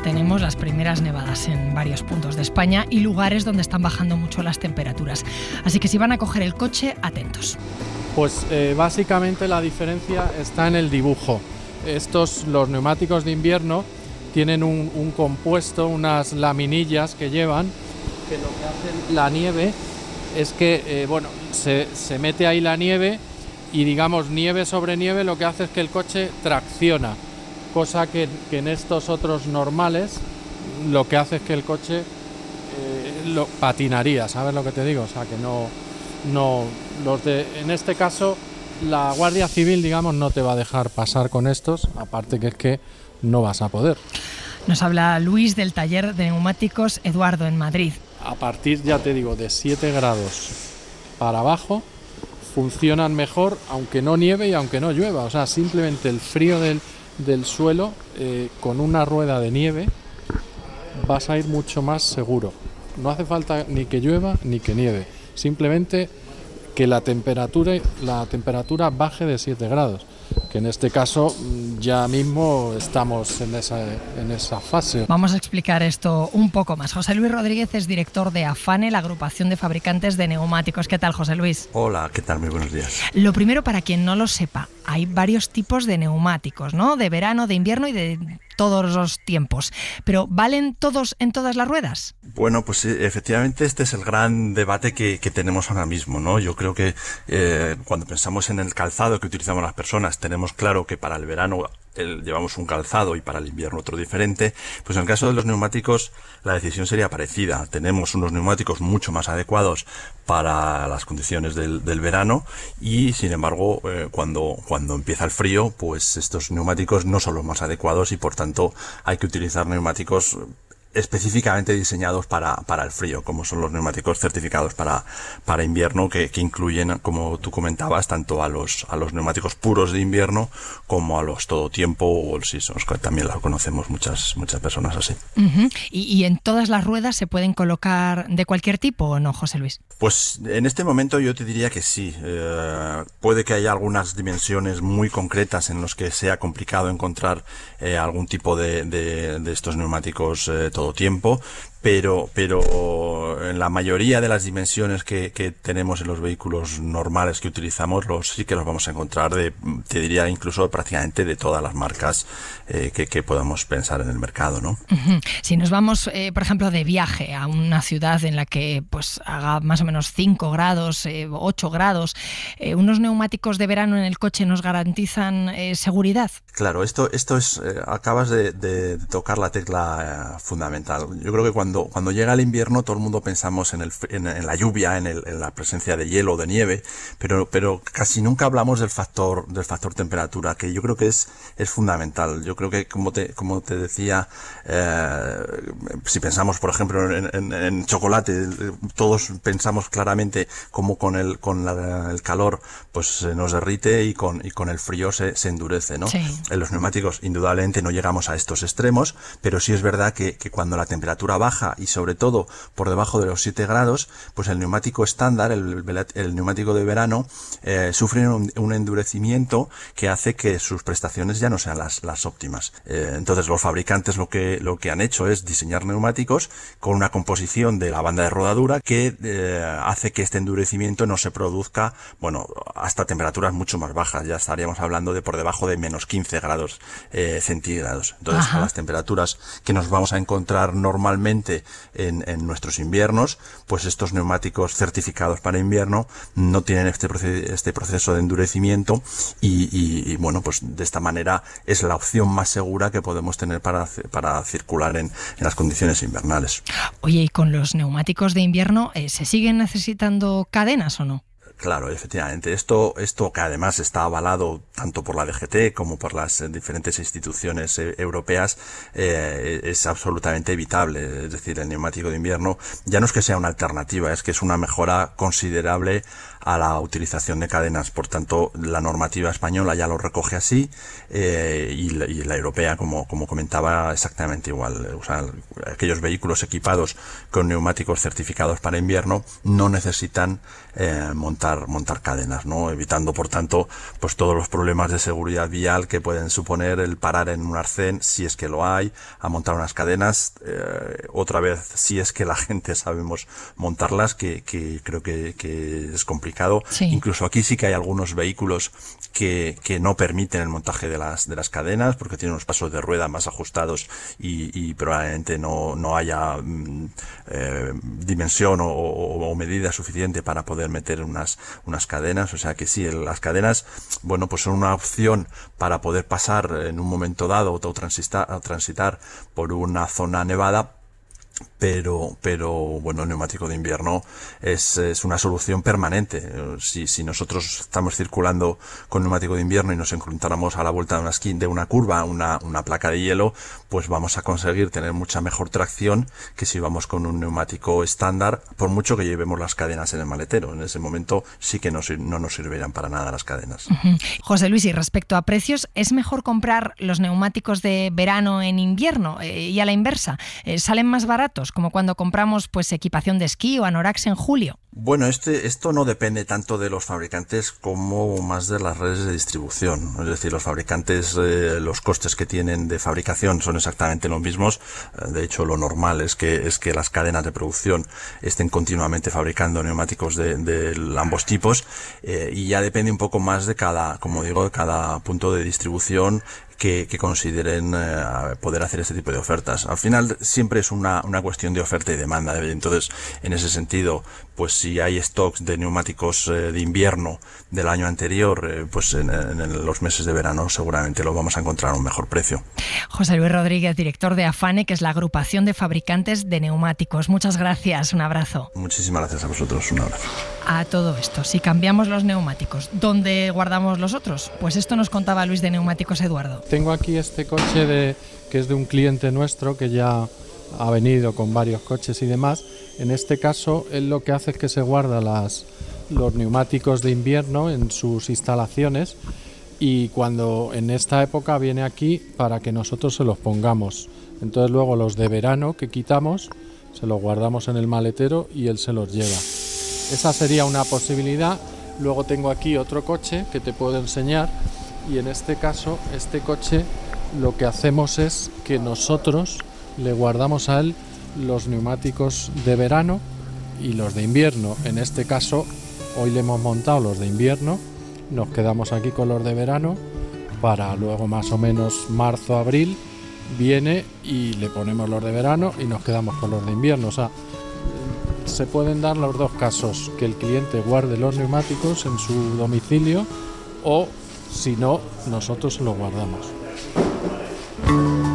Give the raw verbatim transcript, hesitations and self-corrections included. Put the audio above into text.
tenemos las primeras nevadas en varios puntos de España y lugares donde están bajando mucho las temperaturas. Así que si van a coger el coche, atentos. Pues eh, básicamente la diferencia está en el dibujo. Estos, los neumáticos de invierno, tienen un, un compuesto, unas laminillas que llevan, que lo que hace la nieve es que, eh, bueno, se, se mete ahí la nieve y, digamos, nieve sobre nieve lo que hace es que el coche tracciona, cosa que, que en estos otros normales lo que hace es que el coche eh, lo patinaría, ¿sabes lo que te digo? O sea, que no, no los de, en este caso la Guardia Civil, digamos, no te va a dejar pasar con estos, aparte que es que no vas a poder. Nos habla Luis del taller de neumáticos Eduardo en Madrid. A partir, ya te digo, de siete grados para abajo funcionan mejor, aunque no nieve y aunque no llueva. O sea, simplemente el frío del, del suelo, eh, con una rueda de nieve vas a ir mucho más seguro. No hace falta ni que llueva ni que nieve, simplemente que la temperatura, la temperatura baje de siete grados, que en este caso ya mismo estamos en esa, en esa fase. Vamos a explicar esto un poco más. José Luis Rodríguez es director de AFANE, la agrupación de fabricantes de neumáticos. ¿Qué tal, José Luis? Hola, ¿qué tal? Muy buenos días. Lo primero, para quien no lo sepa, hay varios tipos de neumáticos, ¿no? De verano, de invierno y de todos los tiempos. Pero ¿valen todos en todas las ruedas? Bueno, pues efectivamente este es el gran debate que, que tenemos ahora mismo, ¿no? Yo creo que eh, cuando pensamos en el calzado que utilizamos las personas, tenemos claro que para el verano el, llevamos un calzado y para el invierno otro diferente. Pues en el caso de los neumáticos la decisión sería parecida. Tenemos unos neumáticos mucho más adecuados para las condiciones del, del verano y sin embargo eh, cuando, cuando empieza el frío, pues estos neumáticos no son los más adecuados y por tanto hay que utilizar neumáticos específicamente diseñados para, para el frío, como son los neumáticos certificados para, para invierno, que, que incluyen, como tú comentabas, tanto a los, a los neumáticos puros de invierno como a los todo tiempo o all seasons, que también los conocemos muchas, muchas personas así. Uh-huh. ¿Y, ¿Y en todas las ruedas se pueden colocar de cualquier tipo o no, José Luis? Pues en este momento yo te diría que sí. Eh, puede que haya algunas dimensiones muy concretas en las que sea complicado encontrar eh, algún tipo de, de, de estos neumáticos eh, todo tiempo, pero pero en la mayoría de las dimensiones que, que tenemos en los vehículos normales que utilizamos, los sí que los vamos a encontrar de, te diría incluso prácticamente de todas las marcas eh, que, que podamos pensar en el mercado, ¿no? Uh-huh. Si nos vamos, eh, por ejemplo, de viaje a una ciudad en la que pues haga más o menos cinco grados, eh, ocho grados, eh, ¿unos neumáticos de verano en el coche nos garantizan eh, seguridad? Claro, esto esto es eh, acabas de, de tocar la tecla eh, fundamental. Yo creo que cuando Cuando llega el invierno todo el mundo pensamos en, el, en, en la lluvia, en, el, en la presencia de hielo o de nieve, pero, pero casi nunca hablamos del factor del factor temperatura, que yo creo que es, es fundamental. Yo creo que, como te, como te decía, eh, si pensamos, por ejemplo, en, en, en chocolate, todos pensamos claramente cómo con el, con la, el calor pues se nos derrite y con, y con el frío se, se endurece, ¿no? Sí. En los neumáticos indudablemente no llegamos a estos extremos, pero sí es verdad que, que cuando la temperatura baja y sobre todo por debajo de los siete grados, pues el neumático estándar, el, el neumático de verano, eh, sufre un, un endurecimiento que hace que sus prestaciones ya no sean las, las óptimas. Eh, entonces los fabricantes lo que, lo que han hecho es diseñar neumáticos con una composición de la banda de rodadura que eh, hace que este endurecimiento no se produzca, bueno, hasta temperaturas mucho más bajas. Ya estaríamos hablando de por debajo de menos quince grados eh, centígrados. Entonces, a las temperaturas que nos vamos a encontrar normalmente En, en nuestros inviernos, pues estos neumáticos certificados para invierno no tienen este, proce- este proceso de endurecimiento y, y, y bueno, pues de esta manera es la opción más segura que podemos tener para, para circular en, en las condiciones invernales. Oye, ¿y con los neumáticos de invierno eh, se siguen necesitando cadenas o no? Claro, efectivamente. Esto, esto que además está avalado tanto por la D G T como por las eh, diferentes instituciones eh, europeas, eh, es absolutamente evitable. Es decir, el neumático de invierno ya no es que sea una alternativa, es que es una mejora considerable a la utilización de cadenas. Por tanto, la normativa española ya lo recoge así eh, y, la, y la europea, como, como comentaba, exactamente igual. O sea, aquellos vehículos equipados con neumáticos certificados para invierno no necesitan eh, montar montar, montar cadenas, ¿no? Evitando, por tanto, pues todos los problemas de seguridad vial que pueden suponer el parar en un arcén, si es que lo hay, a montar unas cadenas, eh, otra vez, si es que la gente sabemos montarlas, que, que creo que, que es complicado. Sí. Incluso aquí sí que hay algunos vehículos que, que no permiten el montaje de las, de las cadenas, porque tienen unos pasos de rueda más ajustados y, y probablemente no, no haya mm, eh, dimensión o, o, o medida suficiente para poder meter unas, unas cadenas. O sea que sí, las cadenas, bueno, pues son una opción para poder pasar en un momento dado o transitar, o transitar por una zona nevada. Pero, pero bueno, el neumático de invierno es, es una solución permanente. Si, si nosotros estamos circulando con neumático de invierno y nos encontramos a la vuelta de una esquina, de una curva, una, una placa de hielo, pues vamos a conseguir tener mucha mejor tracción que si vamos con un neumático estándar, por mucho que llevemos las cadenas en el maletero. En ese momento sí que no, no nos servirían para nada las cadenas. Uh-huh. José Luis, y respecto a precios, ¿es mejor comprar los neumáticos de verano en invierno eh, y a la inversa? Eh, ¿Salen más baratos, como cuando compramos pues equipación de esquí o anoraks en julio? Bueno, este, esto no depende tanto de los fabricantes como más de las redes de distribución. Es decir, los fabricantes, eh, los costes que tienen de fabricación son exactamente los mismos. De hecho, lo normal es que, es que las cadenas de producción estén continuamente fabricando neumáticos de, de ambos tipos, eh, y ya depende un poco más de cada, como digo, de cada punto de distribución que, que consideren eh, poder hacer este tipo de ofertas. Al final siempre es una, una cuestión de oferta y demanda. Entonces, en ese sentido, pues si hay stocks de neumáticos eh, de invierno del año anterior, eh, pues en, en los meses de verano seguramente lo vamos a encontrar a un mejor precio. José Luis Rodríguez, director de AFANE, que es la agrupación de fabricantes de neumáticos. Muchas gracias, un abrazo. Muchísimas gracias a vosotros, un abrazo. A todo esto, si cambiamos los neumáticos, ¿dónde guardamos los otros? Pues esto nos contaba Luis de Neumáticos Eduardo. Tengo aquí este coche de, que es de un cliente nuestro que ya ha venido con varios coches y demás. En este caso, él lo que hace es que se guarda las, los neumáticos de invierno en sus instalaciones, y cuando en esta época viene aquí para que nosotros se los pongamos. Entonces luego los de verano que quitamos se los guardamos en el maletero y él se los lleva. Esa sería una posibilidad. Luego tengo aquí otro coche que te puedo enseñar, y en este caso, este coche, lo que hacemos es que nosotros le guardamos a él los neumáticos de verano y los de invierno. En este caso, hoy le hemos montado los de invierno, nos quedamos aquí con los de verano, para luego más o menos marzo, abril, viene y le ponemos los de verano y nos quedamos con los de invierno. O sea, se pueden dar los dos casos, que el cliente guarde los neumáticos en su domicilio, o si no, nosotros los guardamos.